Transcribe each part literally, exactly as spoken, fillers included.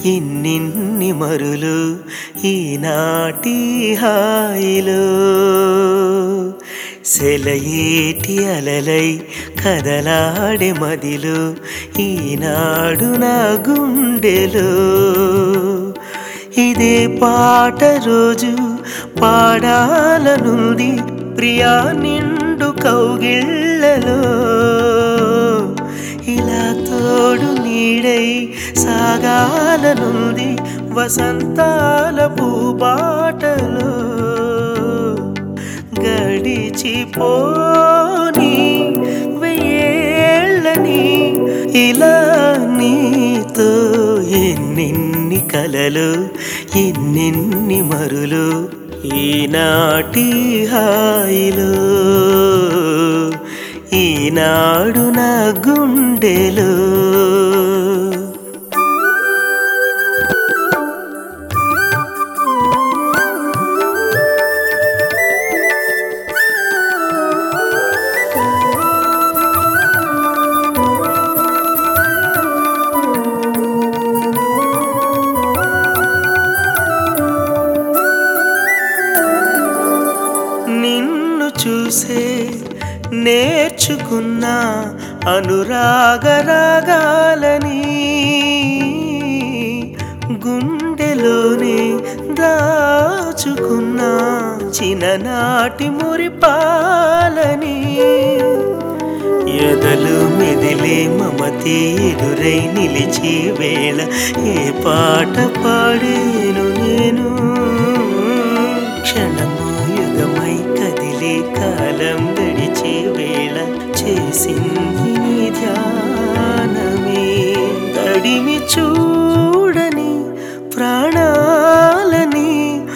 ఇన్నిన్ని మరులు ఈనాటి హాయిలో సెలయేటి అలలై కదలాడే మదిలో ఈనాడు నా గుండెలో ఇదే పాట రోజు పాడాలనుంది ప్రియా నిండు కౌగిళ్ళలో ఇలా తోడు నీడై సాగాలనుంది వసంతాల పూబాటలో గడిచిపోని వెయ్యేళ్ళని ఇలా నీతో ఎన్నెన్ని కలలు ఎన్నెన్ని మరులు ఈనాటి హాయిలో ఈనాడు నా గుండెలో నిన్ను చూసే నేర్చుకున్న అనురాగరాగాలని గుండెలోనే దాచుకున్న చిన్ననాటి మురిపాలని ఎదలు మెదిలే మమతే ఎదురై నిలిచే వేళ ఏ పాట పాడేను నేను క్షణము యుగమై కదిలే కాలం గడిచే వేళ చేసింది నీ ధ్యానమే తడిమి చూడని ప్రాణాలని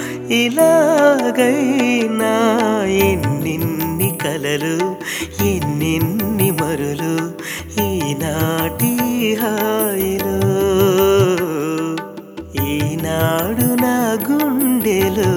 ఇలాగైనా ఎన్నెన్ని కలలు ఎన్నెన్ని మరులు ఈనాటి హాయిలో ఈనాడు నా గుండెలో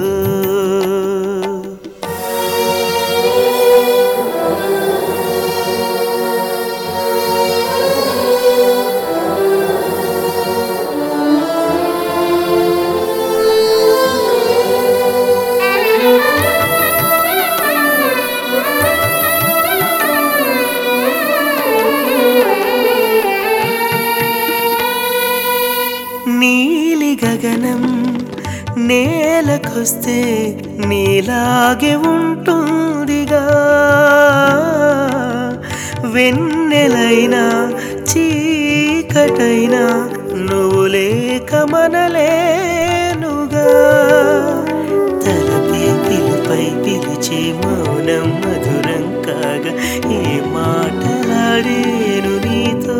నీలి గగనం నేలకొస్తే నీలాగే ఉంటుందిగా వెన్నెలైనా చీకటైనా నువ్వు లేక మనలేనుగా తలపై పిలుపై పిలిచే మౌనం మధురం కాగా ఏ మాటలాడేను నీతో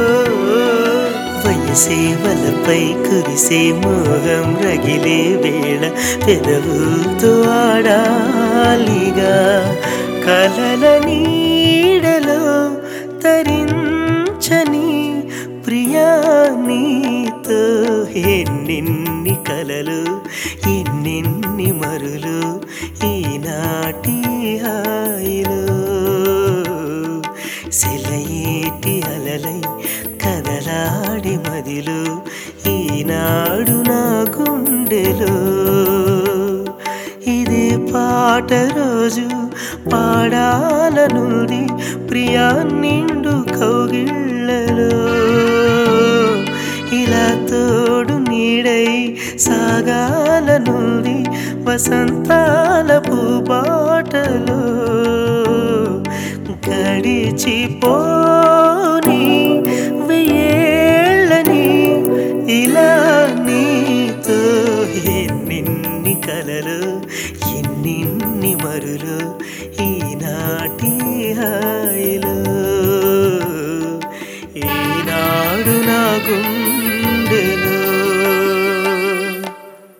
సేవలపై కురిసే మోహం రగిలే వేళ పెదవులతో ఆడాలిగా కలల నీడలో తరించని ప్రియా నీతో ఎన్నెన్ని కలలు ఎన్నెన్ని మరులు ఈనాటి హాయిలో సెలయేటి అలలై కదలాడి మదిలో ఈనాడు నా గుండెలో ఇదే పాట రోజు పాడాలనుంది ప్రియా నిండు కౌగిళ్ళలో ఇలా తోడు నీడై సాగాలనుంది వసంతాల పూబాటలో గడిచిపోని వెయ్యేళ్ళని ఇలా